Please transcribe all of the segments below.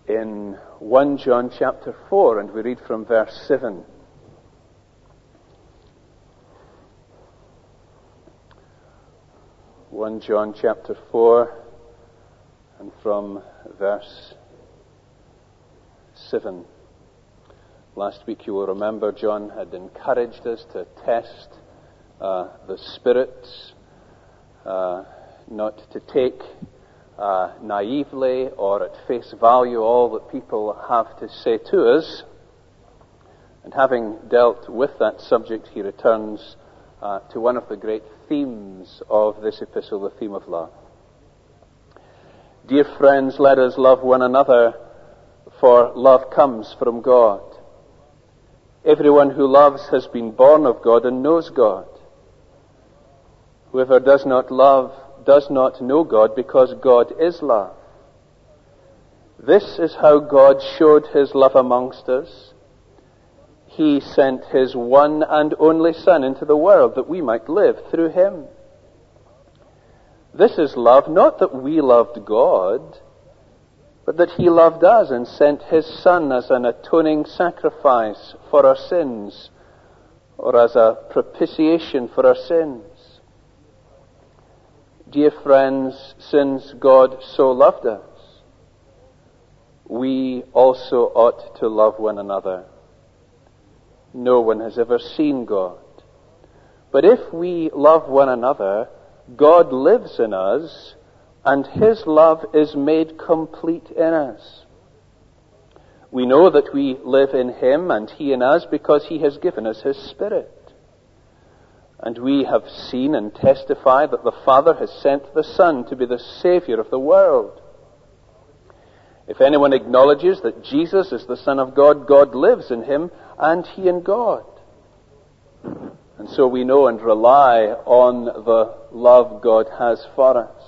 in 1 John chapter 4, and we read from verse 7. One John chapter 4 and from verse 7. Last week, you will remember, John had encouraged us to test the spirits, not to take naively or at face value all that people have to say to us. And having dealt with that subject, he returns to one of the great themes of this epistle, the theme of love. Dear friends, let us love one another, for love comes from God. Everyone who loves has been born of God and knows God. Whoever does not love does not know God, because God is love. This is how God showed his love amongst us. He sent his one and only Son into the world that we might live through him. This is love, not that we loved God, but that he loved us and sent his Son as an atoning sacrifice for our sins, or as a propitiation for our sins. Dear friends, since God so loved us, we also ought to love one another. No one has ever seen God. But if we love one another, God lives in us, and his love is made complete in us. We know that we live in him and he in us because he has given us his Spirit. And we have seen and testified that the Father has sent the Son to be the Savior of the world. If anyone acknowledges that Jesus is the Son of God, God lives in him and he in God. And so we know and rely on the love God has for us.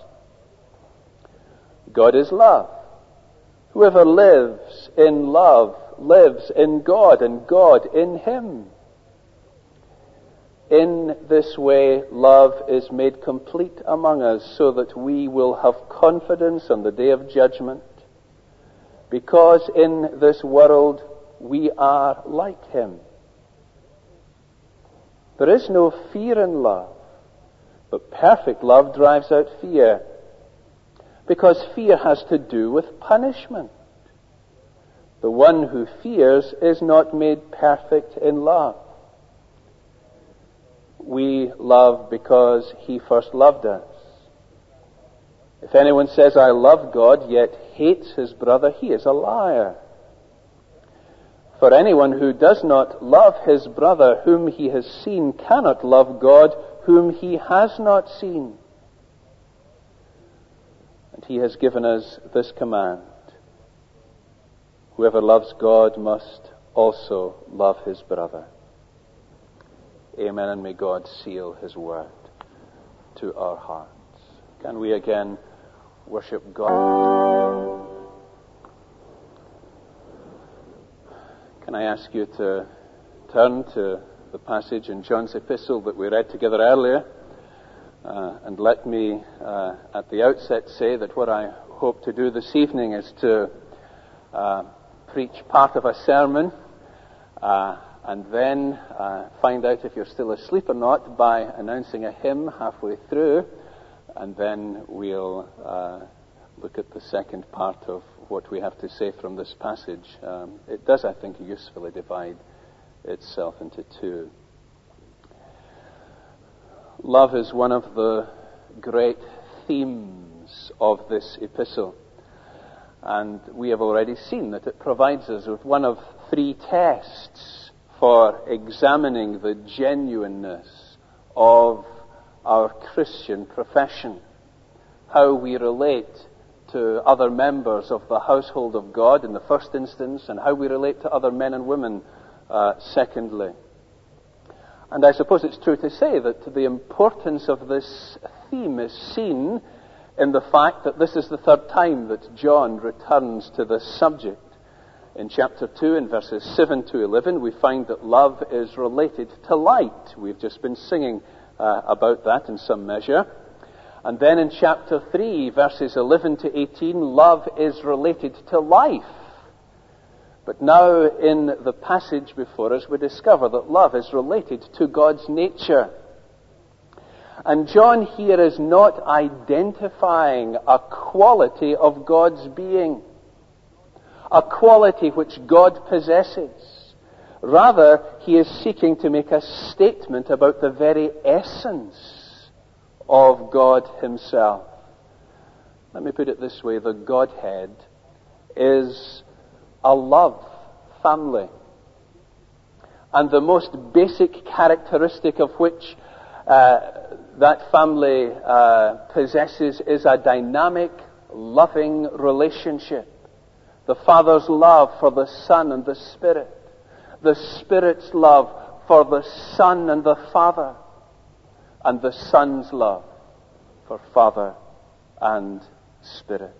God is love. Whoever lives in love lives in God and God in him. In this way, love is made complete among us so that we will have confidence on the day of judgment, because in this world we are like him. There is no fear in love, but perfect love drives out fear, because fear has to do with punishment. The one who fears is not made perfect in love. We love because he first loved us. If anyone says, I love God, yet hates his brother, he is a liar. For anyone who does not love his brother whom he has seen cannot love God whom he has not seen. And he has given us this command: whoever loves God must also love his brother. Amen, and may God seal his word to our hearts. Can we again worship God? Can I ask you to turn to the passage in John's epistle that we read together earlier? And let me at the outset say that what I hope to do this evening is to preach part of a sermon, and then find out if you're still asleep or not by announcing a hymn halfway through, and then we'll look at the second part of what we have to say from this passage. It does, I think, usefully divide itself into two. Love is one of the great themes of this epistle, and we have already seen that it provides us with one of three tests for examining the genuineness of our Christian profession, how we relate to other members of the household of God in the first instance, and how we relate to other men and women secondly. And I suppose it's true to say that the importance of this theme is seen in the fact that this is the third time that John returns to this subject. In chapter 2, in verses 7 to 11, we find that love is related to light. We've just been singing about that in some measure. And then in chapter 3, verses 11 to 18, love is related to life. But now in the passage before us we discover that love is related to God's nature. And John here is not identifying a quality of God's being, a quality which God possesses. Rather, he is seeking to make a statement about the very essence of God himself. Let me put it this way: the Godhead is a love family. And the most basic characteristic of which that family possesses is a dynamic, loving relationship. The Father's love for the Son and the Spirit. The Spirit's love for the Son and the Father. And the Son's love for Father and Spirit.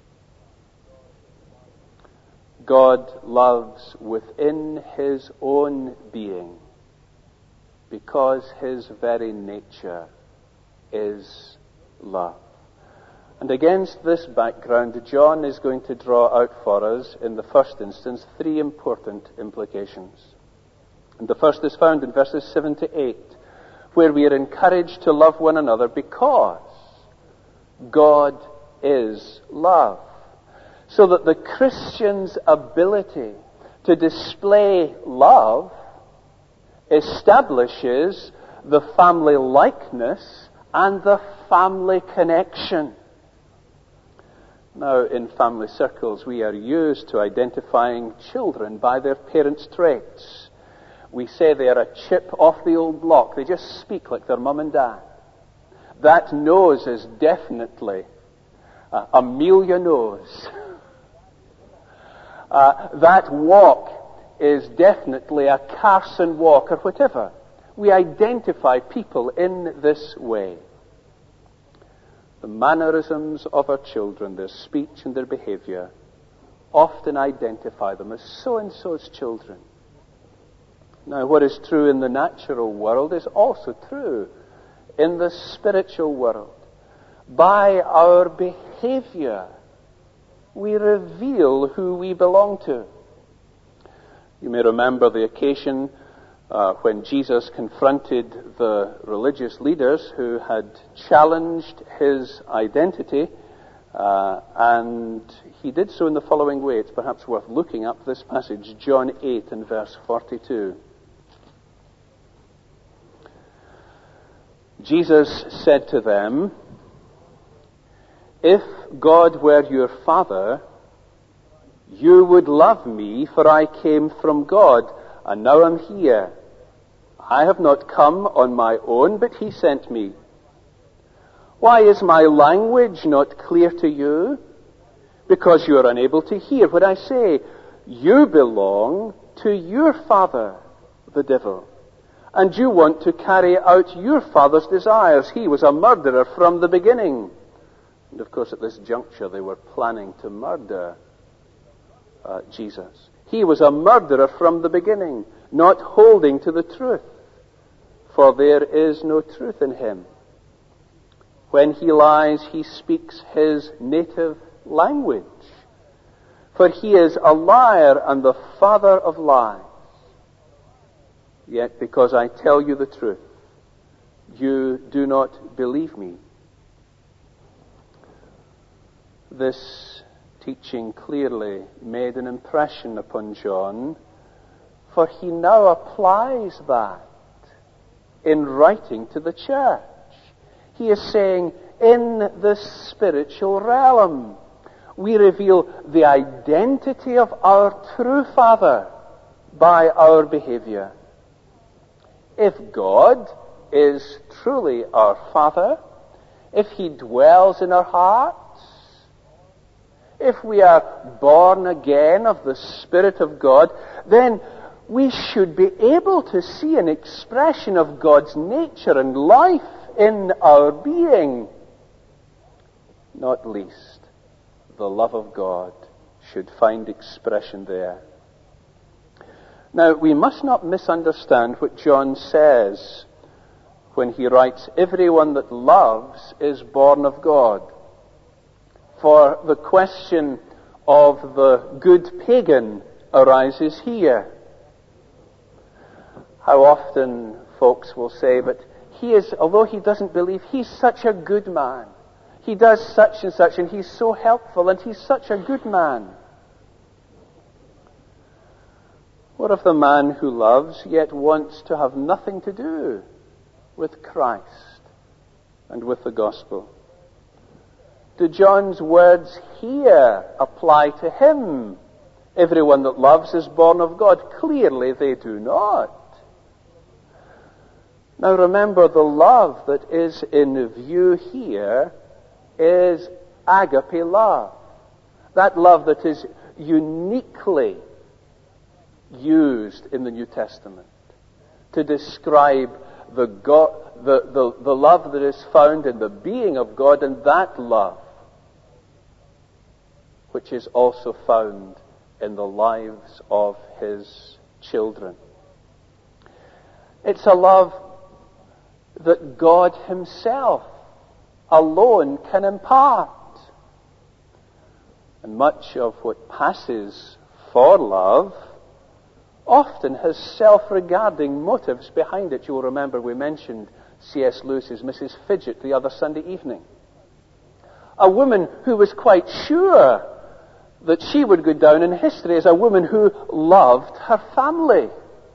God loves within his own being because his very nature is love. And against this background, John is going to draw out for us, in the first instance, three important implications. And the first is found in verses 7 to 8, where we are encouraged to love one another because God is love. So that the Christian's ability to display love establishes the family likeness and the family connection. Now, in family circles, we are used to identifying children by their parents' traits. We say they are a chip off the old block. They just speak like their mum and dad. That nose is definitely Amelia nose. That walk is definitely a Carson walk or whatever. We identify people in this way. The mannerisms of our children, their speech and their behavior, often identify them as so-and-so's children. Now, what is true in the natural world is also true in the spiritual world. By our behavior, we reveal who we belong to. You may remember the occasion when Jesus confronted the religious leaders who had challenged his identity, and he did so in the following way. It's perhaps worth looking up this passage, John 8 and verse 42. Jesus said to them, "If God were your Father, you would love me, for I came from God, and now I'm here. I have not come on my own, but he sent me. Why is my language not clear to you? Because you are unable to hear what I say. You belong to your father, the devil, and you want to carry out your father's desires. He was a murderer from the beginning." And of course, at this juncture, they were planning to murder Jesus. He was a murderer from the beginning, not holding to the truth, for there is no truth in him. When he lies, he speaks his native language, for he is a liar and the father of lies. Yet because I tell you the truth, you do not believe me. This teaching clearly made an impression upon John, for he now applies that in writing to the church. He is saying, in the spiritual realm, we reveal the identity of our true Father by our behavior. If God is truly our Father, if he dwells in our hearts, if we are born again of the Spirit of God, then we should be able to see an expression of God's nature and life in our being. Not least, the love of God should find expression there. Now, we must not misunderstand what John says when he writes, "Everyone that loves is born of God." For the question of the good pagan arises here. How often folks will say, but although he doesn't believe, he's such a good man. He does such and such, and he's so helpful, and he's such a good man. What of the man who loves, yet wants to have nothing to do with Christ and with the gospel? Do John's words here apply to him? Everyone that loves is born of God. Clearly they do not. Now remember, the love that is in view here is agape love. That love that is uniquely used in the New Testament to describe the love that is found in the being of God, and that love which is also found in the lives of His children. It's a love that God Himself alone can impart. And much of what passes for love often has self-regarding motives behind it. You'll remember we mentioned C.S. Lewis's Mrs. Fidget the other Sunday evening. A woman who was quite sure that she would go down in history as a woman who loved her family.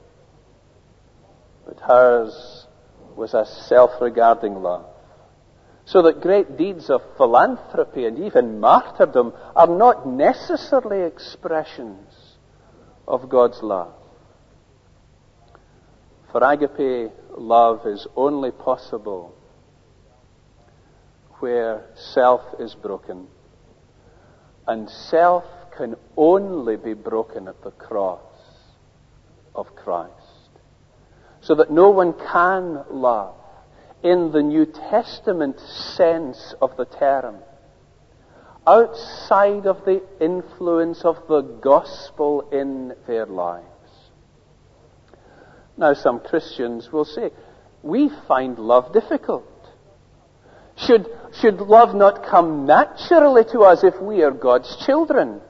But hers was a self-regarding love. So that great deeds of philanthropy and even martyrdom are not necessarily expressions of God's love. For agape love is only possible where self is broken. And self can only be broken at the cross of Christ. So that no one can love in the New Testament sense of the term outside of the influence of the gospel in their lives. Now, some Christians will say, we find love difficult. Should love not come naturally to us if we are God's children?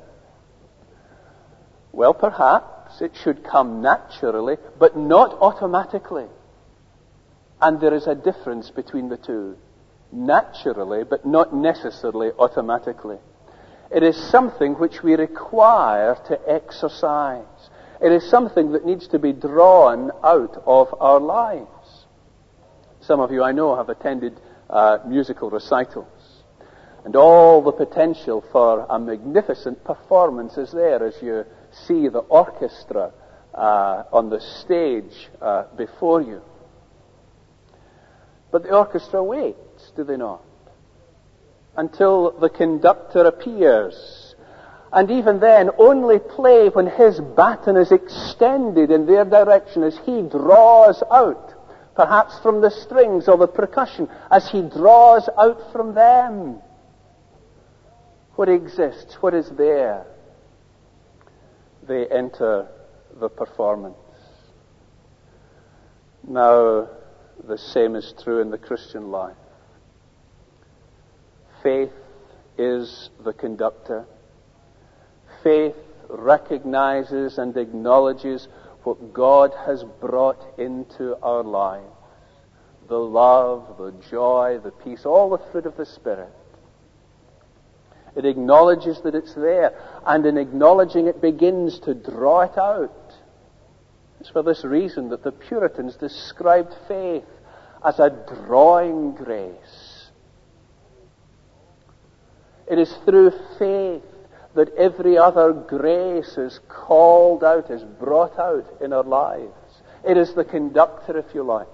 Well, perhaps it should come naturally, but not automatically. And there is a difference between the two. Naturally, but not necessarily automatically. It is something which we require to exercise. It is something that needs to be drawn out of our lives. Some of you, I know, have attended musical recitals. And all the potential for a magnificent performance is there as you see the orchestra on the stage before you. But the orchestra waits, do they not? Until the conductor appears. And even then, only play when his baton is extended in their direction as he draws out, perhaps from the strings or the percussion, as he draws out from them. What exists, what is there? They enter the performance. Now, the same is true in the Christian life. Faith is the conductor. Faith recognizes and acknowledges what God has brought into our lives. The love, the joy, the peace, all the fruit of the Spirit. It acknowledges that it's there, and in acknowledging it begins to draw it out. It's for this reason that the Puritans described faith as a drawing grace. It is through faith that every other grace is called out, is brought out in our lives. It is the conductor, if you like.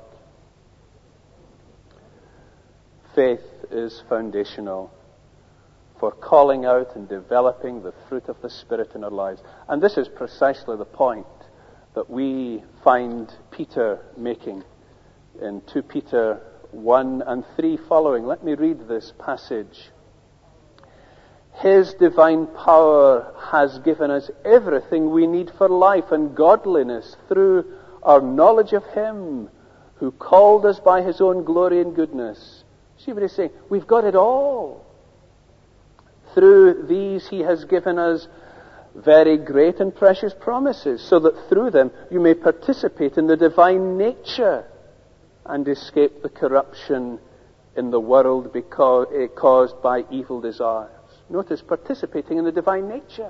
Faith is foundational for calling out and developing the fruit of the Spirit in our lives. And this is precisely the point that we find Peter making in 2 Peter 1 and 3 following. Let me read this passage. His divine power has given us everything we need for life and godliness through our knowledge of Him who called us by His own glory and goodness. See what he's saying? We've got it all. Through these He has given us very great and precious promises, so that through them you may participate in the divine nature and escape the corruption in the world caused by evil desires. Notice, participating in the divine nature.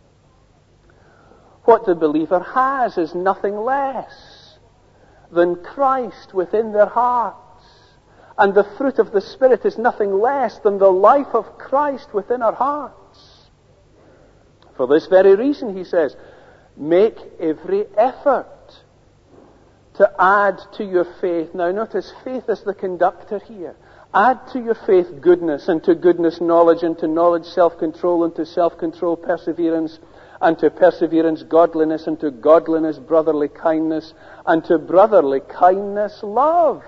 What the believer has is nothing less than Christ within their hearts. And the fruit of the Spirit is nothing less than the life of Christ within our hearts. For this very reason, he says, make every effort to add to your faith. Now notice, faith is the conductor here. Add to your faith goodness, and to goodness knowledge, and to knowledge self-control, and to self-control perseverance, and to perseverance godliness, and to godliness brotherly kindness, and to brotherly kindness love.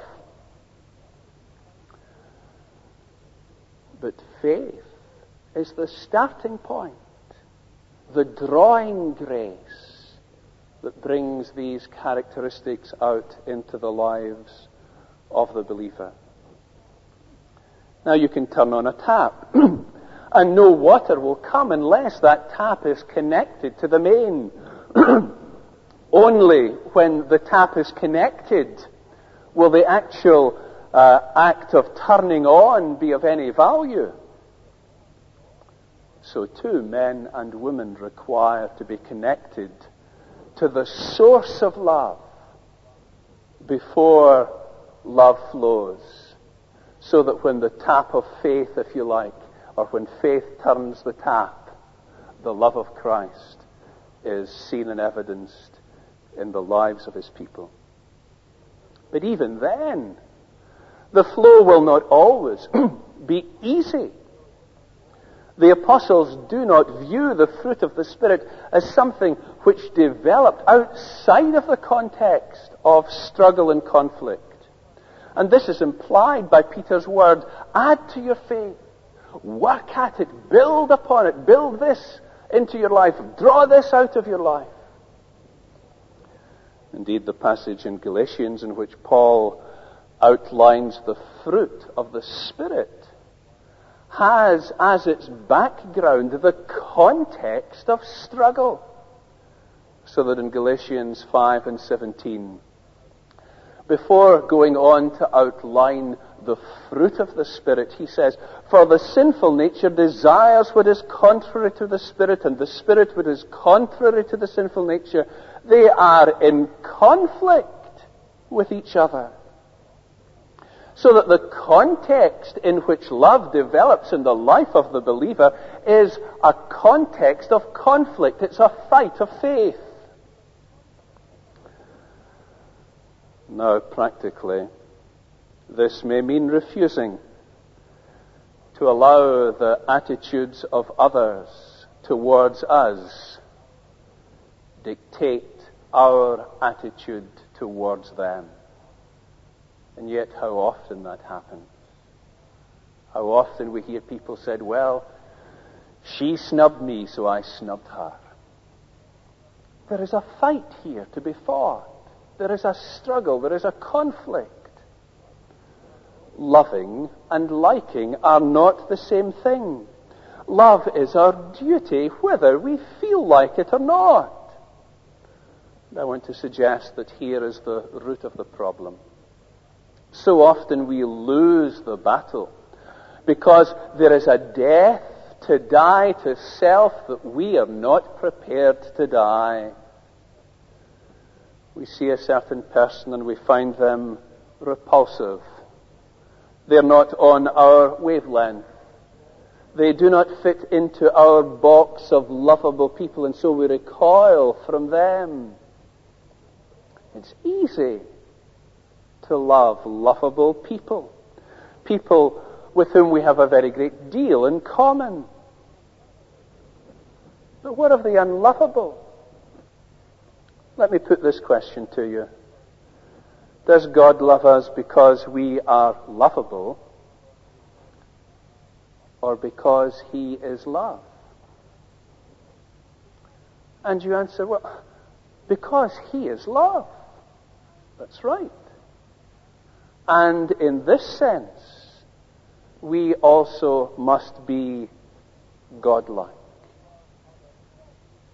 But faith is the starting point, the drawing grace that brings these characteristics out into the lives of the believer. Now you can turn on a tap, and no water will come unless that tap is connected to the main. Only when the tap is connected will the actual act of turning on be of any value. So too, men and women require to be connected to the source of love before love flows, so that when the tap of faith, if you like, or when faith turns the tap, the love of Christ is seen and evidenced in the lives of his people. But even then, the flow will not always be easy. The apostles do not view the fruit of the Spirit as something which developed outside of the context of struggle and conflict. And this is implied by Peter's word, add to your faith, work at it, build upon it, build this into your life, draw this out of your life. Indeed, the passage in Galatians in which Paul outlines the fruit of the Spirit has as its background the context of struggle. So that in Galatians 5 and 17, before going on to outline the fruit of the Spirit, he says, for the sinful nature desires what is contrary to the Spirit, and the Spirit what is contrary to the sinful nature. They are in conflict with each other. So that the context in which love develops in the life of the believer is a context of conflict. It's a fight of faith. Now, practically, this may mean refusing to allow the attitudes of others towards us dictate our attitude towards them. And yet, how often that happens. How often we hear people said, well, she snubbed me, so I snubbed her. There is a fight here to be fought. There is a struggle. There is a conflict. Loving and liking are not the same thing. Love is our duty, whether we feel like it or not. And I want to suggest that here is the root of the problem. So often we lose the battle because there is a death to die to self that we are not prepared to die. We see a certain person and we find them repulsive. They're not on our wavelength. They do not fit into our box of lovable people, and so we recoil from them. It's easy to love lovable people, people with whom we have a very great deal in common. But what of the unlovable? Let me put this question to you. Does God love us because we are lovable, or because he is love? And you answer, well, because he is love. That's right. And in this sense, we also must be godlike.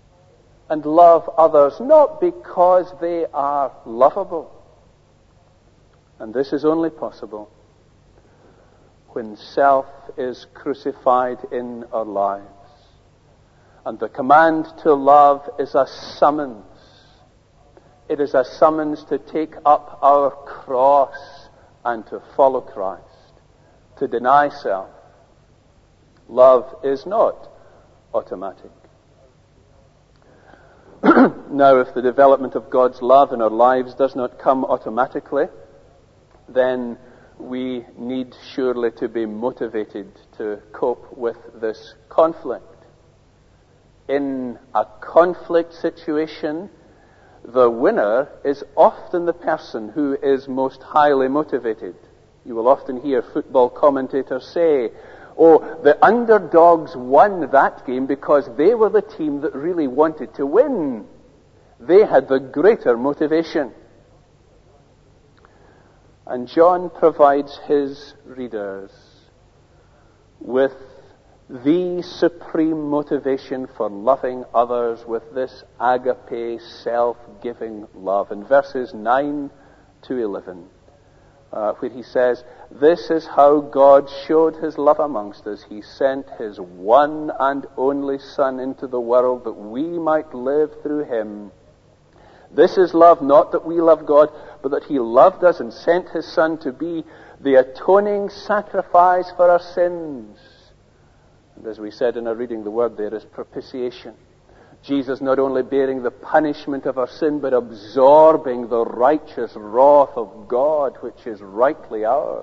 and love others, not because they are lovable. And this is only possible when self is crucified in our lives. And the command to love is a summons. It is a summons to take up our cross and to follow Christ, to deny self. Love is not automatic. Now, if the development of God's love in our lives does not come automatically, then we need surely to be motivated to cope with this conflict. In a conflict situation, the winner is often the person who is most highly motivated. You will often hear football commentators say, "Oh, the underdogs won that game because they were the team that really wanted to win. They had the greater motivation." And John provides his readers with the supreme motivation for loving others with this agape, self-giving love. In verses 9 to 11, where he says, "This is how God showed his love amongst us. He sent his one and only Son into the world that we might live through him. This is love, not that we love God, but that he loved us and sent his Son to be the atoning sacrifice for our sins." And as we said in our reading, the word there is propitiation. Jesus not only bearing the punishment of our sin, but absorbing the righteous wrath of God, which is rightly ours.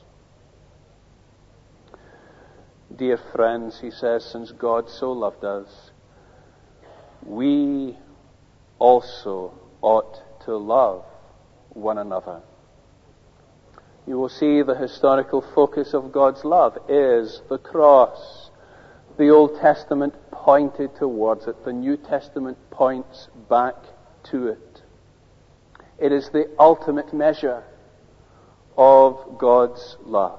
Dear friends, he says, since God so loved us, we also ought to love one another. You will see the historical focus of God's love is the cross. The Old Testament pointed towards it. The New Testament points back to it. It is the ultimate measure of God's love.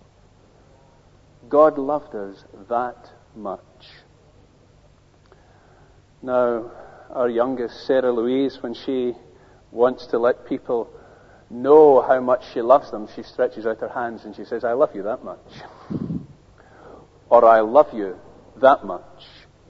God loved us that much. Now, our youngest, Sarah Louise, when she wants to let people know how much she loves them, she stretches out her hands and she says, "I love you that much." Or, "I love you that much."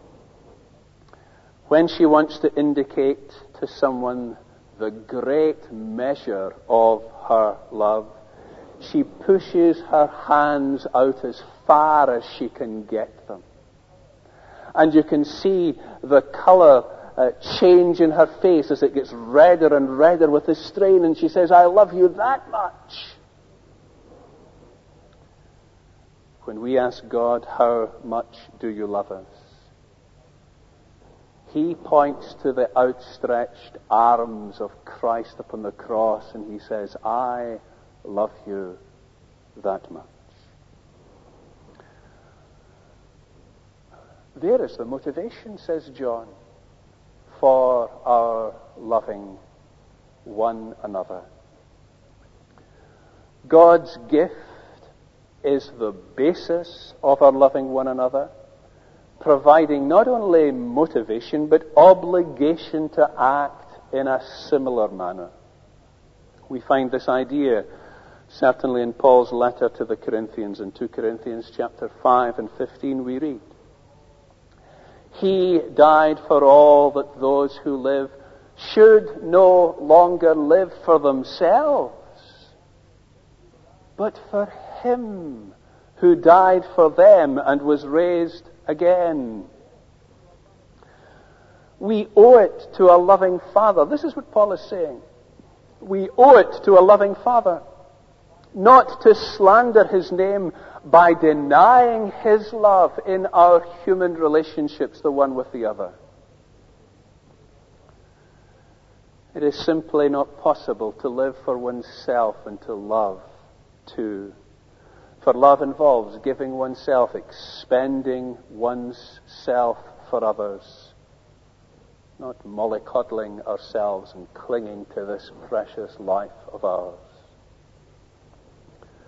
When she wants to indicate to someone the great measure of her love, she pushes her hands out as far as she can get them. And you can see the color change in her face as it gets redder and redder with the strain, and she says, "I love you that much." When we ask God, "How much do you love us?" he points to the outstretched arms of Christ upon the cross, and he says, "I love you that much." There is the motivation, says John, for our loving one another. God's gift is the basis of our loving one another, providing not only motivation but obligation to act in a similar manner. We find this idea certainly in Paul's letter to the Corinthians. In 2 Corinthians chapter 5 and 15 we read, "He died for all that those who live should no longer live for themselves, but for him who died for them and was raised again." We owe it to a loving Father. This is what Paul is saying. We owe it to a loving Father not to slander his name by denying his love in our human relationships, the one with the other. It is simply not possible to live for oneself and to love too. For love involves giving oneself, expending one's self for others, not mollycoddling ourselves and clinging to this precious life of ours.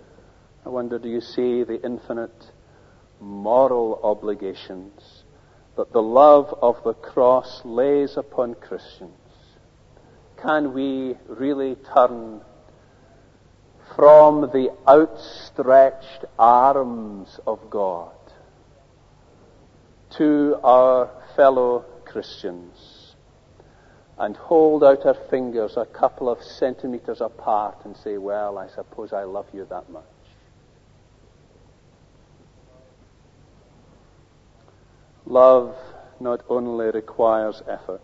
I wonder, do you see the infinite moral obligations that the love of the cross lays upon Christians, can we really turn from the outstretched arms of God to our fellow Christians and hold out our fingers a couple of centimeters apart and say, well, I suppose I love you that much? Love not only requires effort,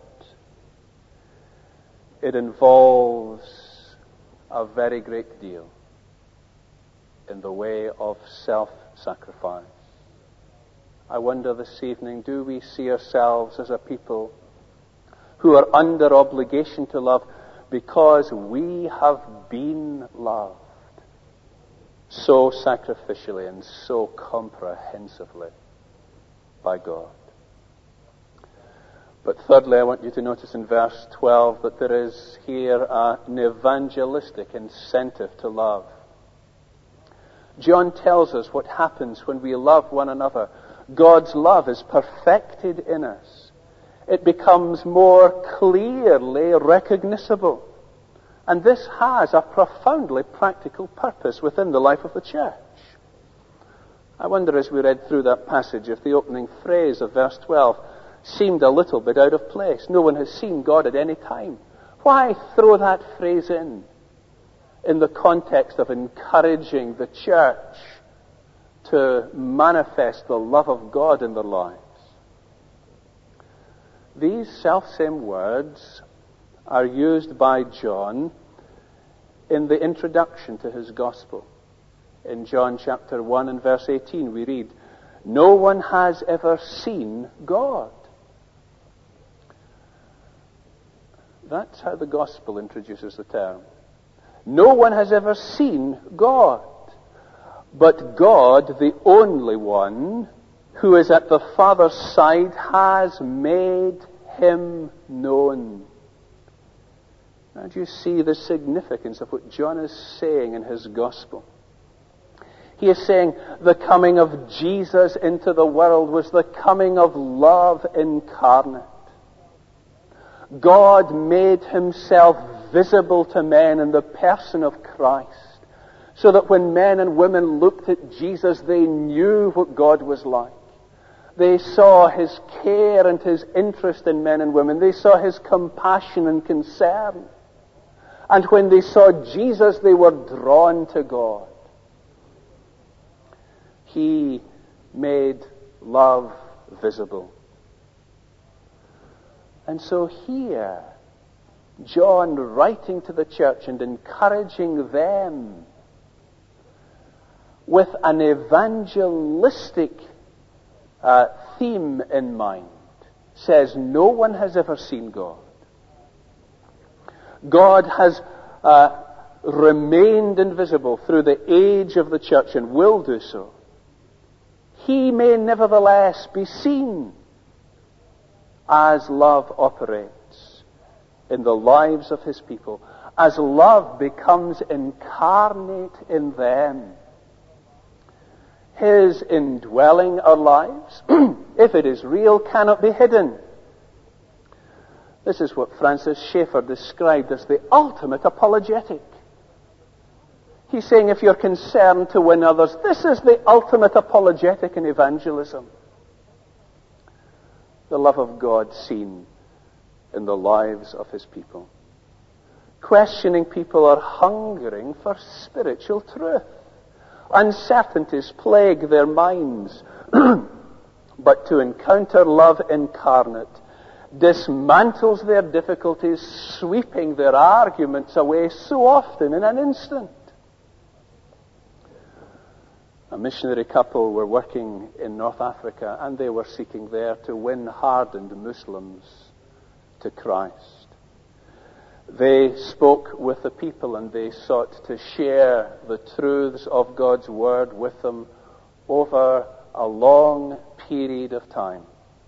it involves a very great deal in the way of self-sacrifice. I wonder this evening, do we see ourselves as a people who are under obligation to love because we have been loved so sacrificially and so comprehensively by God? But thirdly, I want you to notice in verse 12 that there is here an evangelistic incentive to love. John tells us what happens when we love one another. God's love is perfected in us. It becomes more clearly recognizable. And this has a profoundly practical purpose within the life of the church. I wonder, as we read through that passage, if the opening phrase of verse 12 seemed a little bit out of place. No one has seen God at any time. Why throw that phrase in the context of encouraging the church to manifest the love of God in their lives? These selfsame words are used by John in the introduction to his gospel. In John chapter 1 and verse 18 we read, "No one has ever seen God." That's how the gospel introduces the term. No one has ever seen God, but God, the only one who is at the Father's side, has made him known. Now, do you see the significance of what John is saying in his gospel? He is saying the coming of Jesus into the world was the coming of love incarnate. God made himself visible to men in the person of Christ, so that when men and women looked at Jesus, they knew what God was like. They saw his care and his interest in men and women. They saw his compassion and concern. And when they saw Jesus, they were drawn to God. He made love visible. And so here, John, writing to the church and encouraging them with an evangelistic theme in mind, says no one has ever seen God. God has remained invisible through the age of the church and will do so. He may nevertheless be seen as love operates in the lives of his people, as love becomes incarnate in them. His indwelling our lives, if it is real, cannot be hidden. This is what Francis Schaeffer described as the ultimate apologetic. He's saying if you're concerned to win others, this is the ultimate apologetic in evangelism. The love of God seen in the lives of his people. Questioning people are hungering for spiritual truth. Uncertainties plague their minds. But to encounter love incarnate dismantles their difficulties, sweeping their arguments away so often in an instant. A missionary couple were working in North Africa, and they were seeking there to win hardened Muslims to Christ. They spoke with the people and they sought to share the truths of God's Word with them over a long period of time.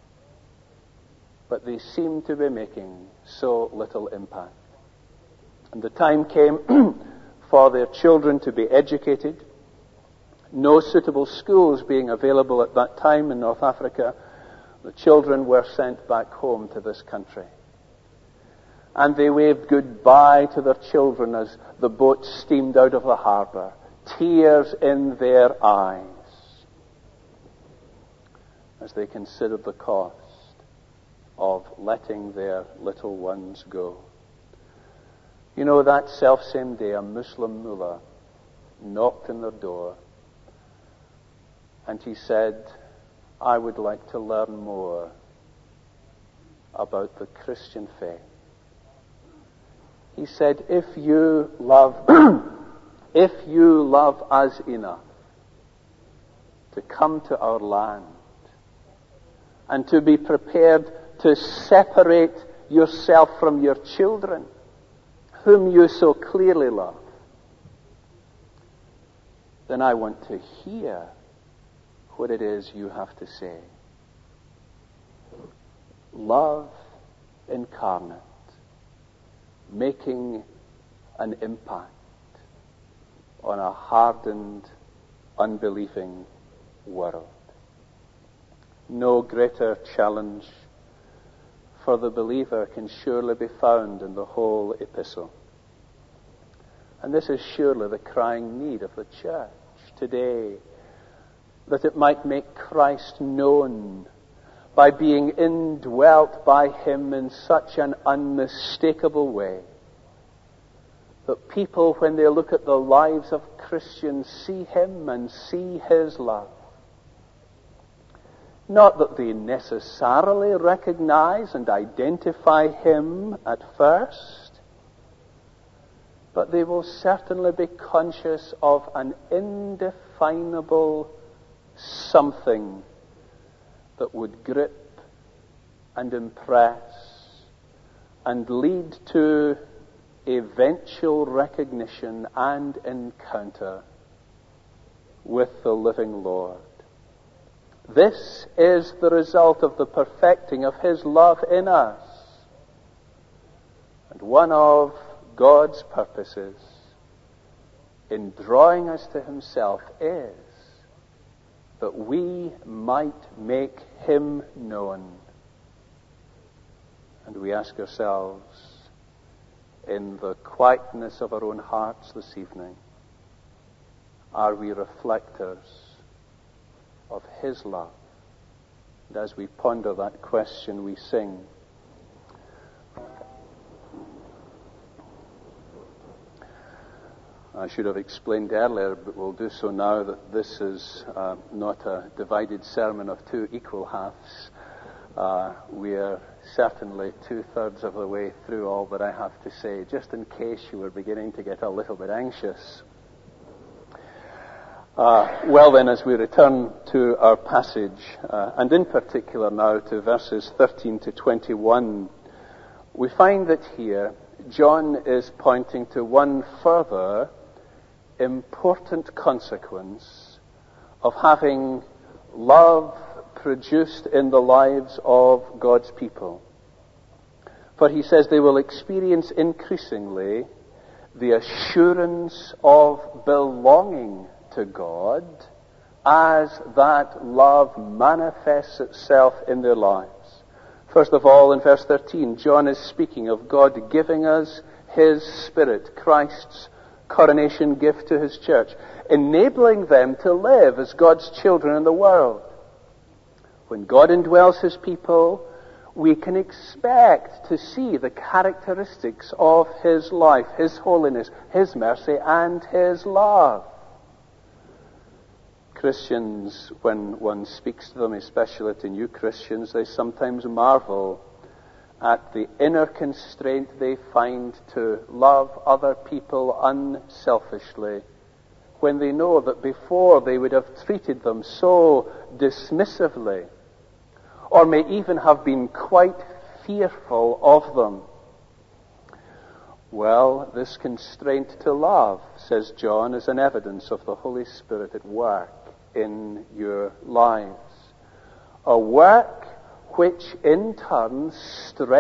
But they seemed to be making so little impact. And the time came for their children to be educated. No suitable schools being available at that time in North Africa, The children were sent back home to this country. And they waved goodbye to their children as the boat steamed out of the harbor, tears in their eyes, as they considered the cost of letting their little ones go. You know, that selfsame day, a Muslim mullah knocked on their door, and he said, I would like to learn more about the Christian faith. He said, if you love us enough to come to our land and to be prepared to separate yourself from your children, whom you so clearly love, then I want to hear what it is you have to say. Love incarnate, making an impact on a hardened, unbelieving world. No greater challenge for the believer can surely be found in the whole epistle. And this is surely the crying need of the church today, that it might make Christ known by being indwelt by him in such an unmistakable way that people, when they look at the lives of Christians, see him and see his love. Not that they necessarily recognize and identify him at first, but they will certainly be conscious of an indefinable something that would grip and impress and lead to eventual recognition and encounter with the living Lord. This is the result of the perfecting of his love in us. And one of God's purposes in drawing us to himself is that we might make him known. And we ask ourselves, in the quietness of our own hearts this evening, are we reflectors of his love? And as we ponder that question, we sing, I should have explained earlier, but we'll do so now, that this is not a divided sermon of two equal halves. We are certainly 2/3 of the way through all that I have to say, just in case you were beginning to get a little bit anxious. Well then, as we return to our passage, and in particular now to verses 13 to 21, we find that here John is pointing to one further important consequence of having love produced in the lives of God's people. For he says they will experience increasingly the assurance of belonging to God as that love manifests itself in their lives. First of all, in verse 13, John is speaking of God giving us his Spirit, Christ's coronation gift to his church, enabling them to live as God's children in the world. When God indwells his people, we can expect to see the characteristics of his life, his holiness, his mercy, and his love. Christians, when one speaks to them, especially to new Christians, they sometimes marvel at the inner constraint they find to love other people unselfishly, when they know that before they would have treated them so dismissively, or may even have been quite fearful of them. Well, this constraint to love, says John, is an evidence of the Holy Spirit at work in your lives. A work which in turn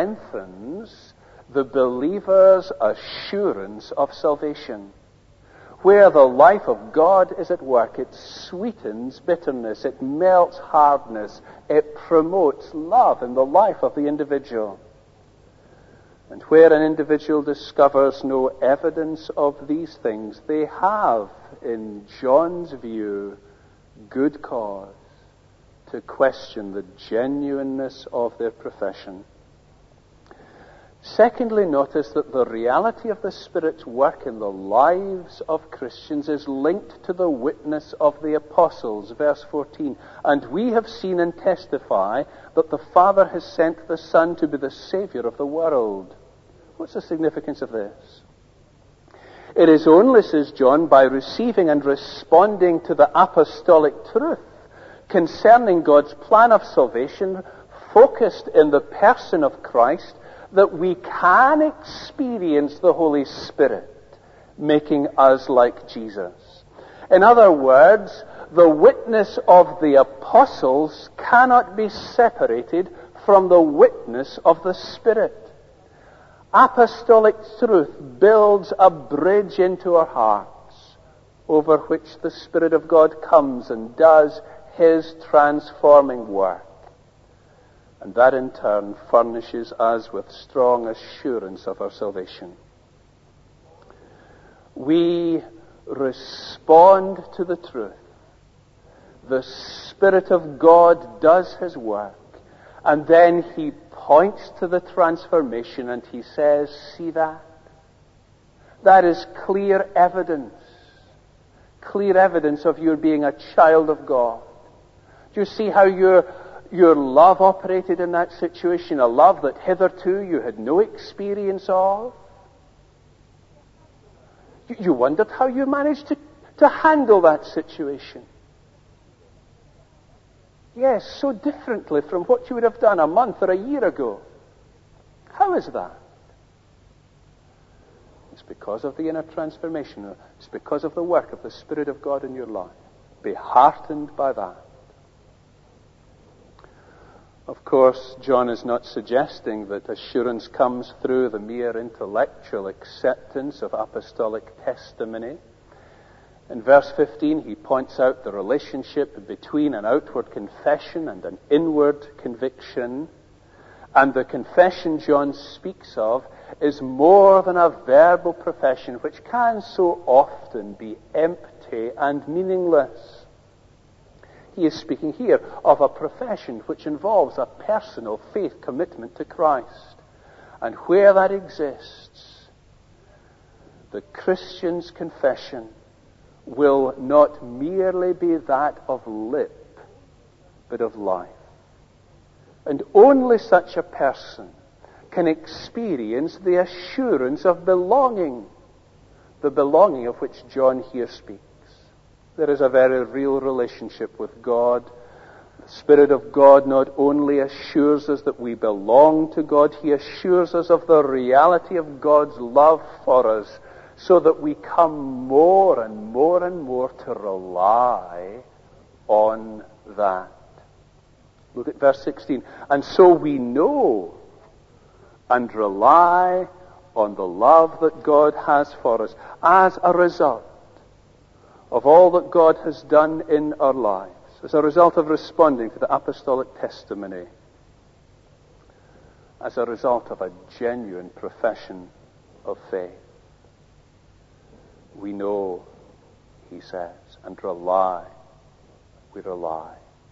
strengthens the believer's assurance of salvation. Where the life of God is at work, it sweetens bitterness, it melts hardness, it promotes love in the life of the individual. And where an individual discovers no evidence of these things, they have, in John's view, good cause to question the genuineness of their profession. Secondly, notice that the reality of the Spirit's work in the lives of Christians is linked to the witness of the apostles. Verse 14, and we have seen and testify that the Father has sent the Son to be the Savior of the world. What's the significance of this? It is only, says John, by receiving and responding to the apostolic truth concerning God's plan of salvation, focused in the person of Christ, that we can experience the Holy Spirit making us like Jesus. In other words, the witness of the apostles cannot be separated from the witness of the Spirit. Apostolic truth builds a bridge into our hearts over which the Spirit of God comes and does His transforming work. And that in turn furnishes us with strong assurance of our salvation. We respond to the truth. The Spirit of God does His work. And then He points to the transformation and He says, see that? That is clear evidence of your being a child of God. Do you see how your love operated in that situation? A love that hitherto you had no experience of? You wondered how you managed to handle that situation. Yes, so differently from what you would have done a month or a year ago. How is that? It's because of the inner transformation. It's because of the work of the Spirit of God in your life. Be heartened by that. Of course, John is not suggesting that assurance comes through the mere intellectual acceptance of apostolic testimony. In verse 15, he points out the relationship between an outward confession and an inward conviction. And the confession John speaks of is more than a verbal profession, which can so often be empty and meaningless. He is speaking here of a profession which involves a personal faith commitment to Christ. And where that exists, the Christian's confession will not merely be that of lip, but of life. And only such a person can experience the assurance of belonging, the belonging of which John here speaks. There is a very real relationship with God. The Spirit of God not only assures us that we belong to God, He assures us of the reality of God's love for us, so that we come more and more and more to rely on that. Look at verse 16. And so we know and rely on the love that God has for us as a result of all that God has done in our lives, as a result of responding to the apostolic testimony, as a result of a genuine profession of faith. We know, he says, and rely. We rely.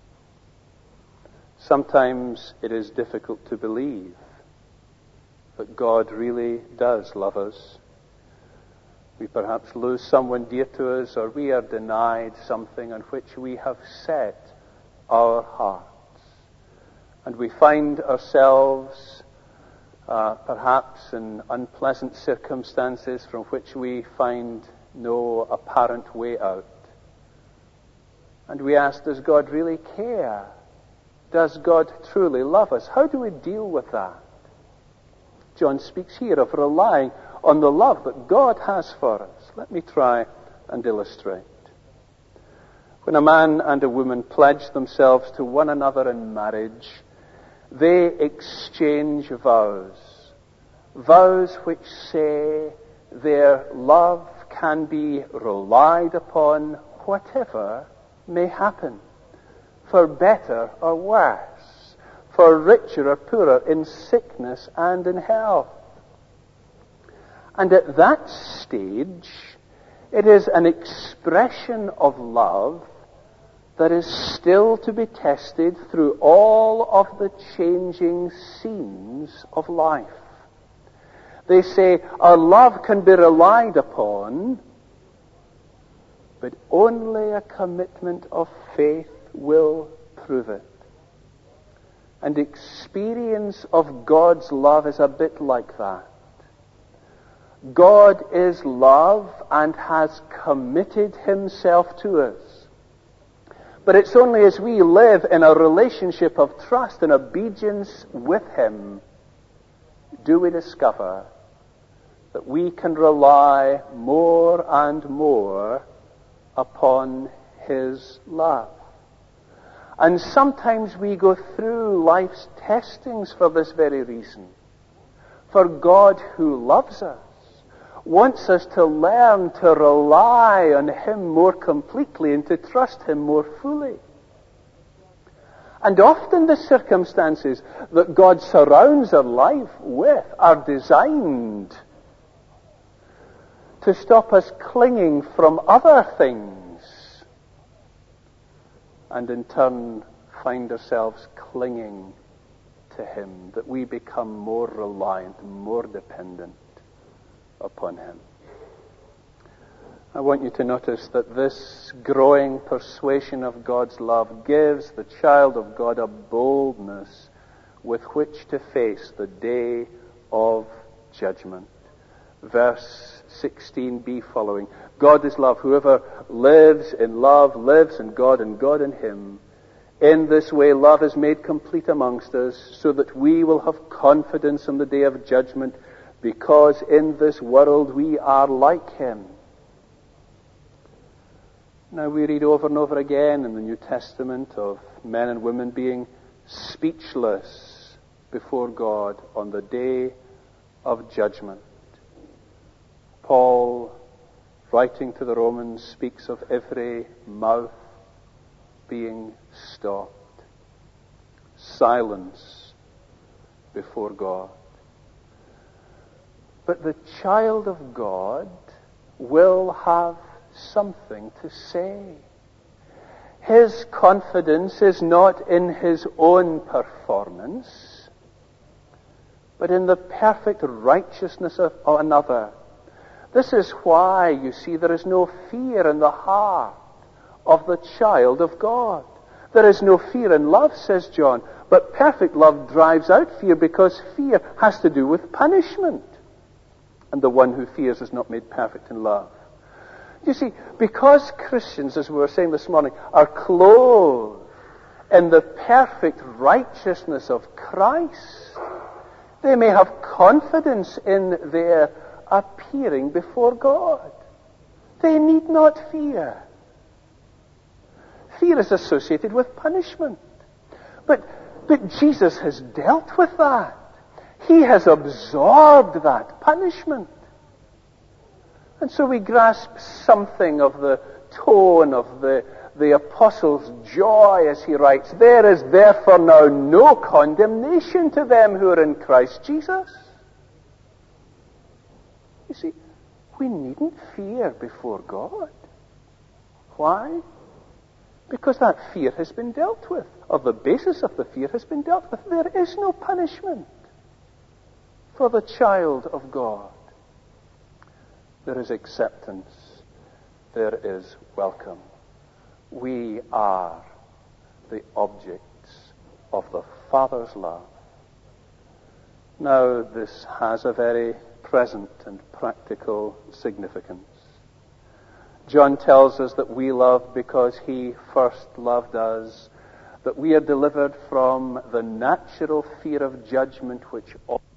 Sometimes it is difficult to believe that God really does love us. We perhaps lose someone dear to us, or we are denied something on which we have set our hearts. And we find ourselves perhaps in unpleasant circumstances from which we find no apparent way out. And we ask, does God really care? Does God truly love us? How do we deal with that? John speaks here of relying on the love that God has for us. Let me try and illustrate. When a man and a woman pledge themselves to one another in marriage, they exchange vows. Vows which say their love can be relied upon whatever may happen, for better or worse, for richer or poorer, in sickness and in health. And at that stage, it is an expression of love that is still to be tested through all of the changing scenes of life. They say our love can be relied upon, but only a commitment of faith will prove it. And experience of God's love is a bit like that. God is love and has committed himself to us. But it's only as we live in a relationship of trust and obedience with him do we discover that we can rely more and more upon his love. And sometimes we go through life's testings for this very reason. For God, who loves us, wants us to learn to rely on him more completely and to trust him more fully. And often the circumstances that God surrounds our life with are designed to stop us clinging from other things and in turn find ourselves clinging to him, that we become more reliant, more dependent upon him. I want you to notice that this growing persuasion of God's love gives the child of God a boldness with which to face the day of judgment. Verse 16b following. God is love. Whoever lives in love lives in God and God in him. In this way love is made complete amongst us, so that we will have confidence on the day of judgment, because in this world we are like him. Now we read over and over again in the New Testament of men and women being speechless before God on the day of judgment. Paul, writing to the Romans, speaks of every mouth being stopped. Silence before God. But the child of God will have something to say. His confidence is not in his own performance, but in the perfect righteousness of another. This is why, you see, there is no fear in the heart of the child of God. There is no fear in love, says John, but perfect love drives out fear, because fear has to do with punishment. And the one who fears is not made perfect in love. You see, because Christians, as we were saying this morning, are clothed in the perfect righteousness of Christ, they may have confidence in their appearing before God. They need not fear. Fear is associated with punishment. But Jesus has dealt with that. He has absorbed that punishment. And so we grasp something of the tone of the apostle's joy as he writes, "There is therefore now no condemnation to them who are in Christ Jesus." You see, we needn't fear before God. Why? Because that fear has been dealt with, or the basis of the fear has been dealt with. There is no punishment for the child of God. There is acceptance. There is welcome. We are the objects of the Father's love. Now, this has a very present and practical significance. John tells us that we love because he first loved us, that we are delivered from the natural fear of judgment which